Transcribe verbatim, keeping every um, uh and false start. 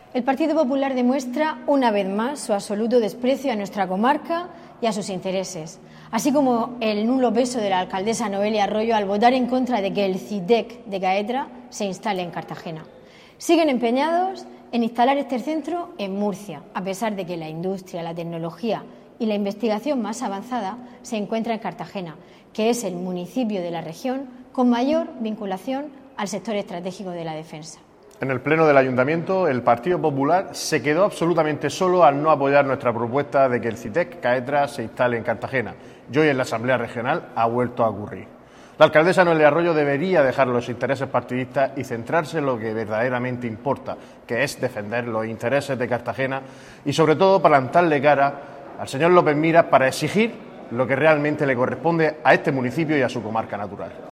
El Partido Popular demuestra una vez más su absoluto desprecio a nuestra comarca y a sus intereses, así como el nulo peso de la alcaldesa Noelia Arroyo al votar en contra de que el CITEC de Caetra se instale en Cartagena. Siguen empeñados en instalar este centro en Murcia, a pesar de que la industria, la tecnología y la investigación más avanzada se encuentra en Cartagena, que es el municipio de la región con mayor vinculación al sector estratégico de la defensa. En el pleno del Ayuntamiento, el Partido Popular se quedó absolutamente solo al no apoyar nuestra propuesta de que el CITEC Caetra se instale en Cartagena. Y hoy en la Asamblea Regional ha vuelto a ocurrir. La alcaldesa Noelia Arroyo debería dejar los intereses partidistas y centrarse en lo que verdaderamente importa, que es defender los intereses de Cartagena y sobre todo plantarle cara al señor López Miras para exigir lo que realmente le corresponde a este municipio y a su comarca natural.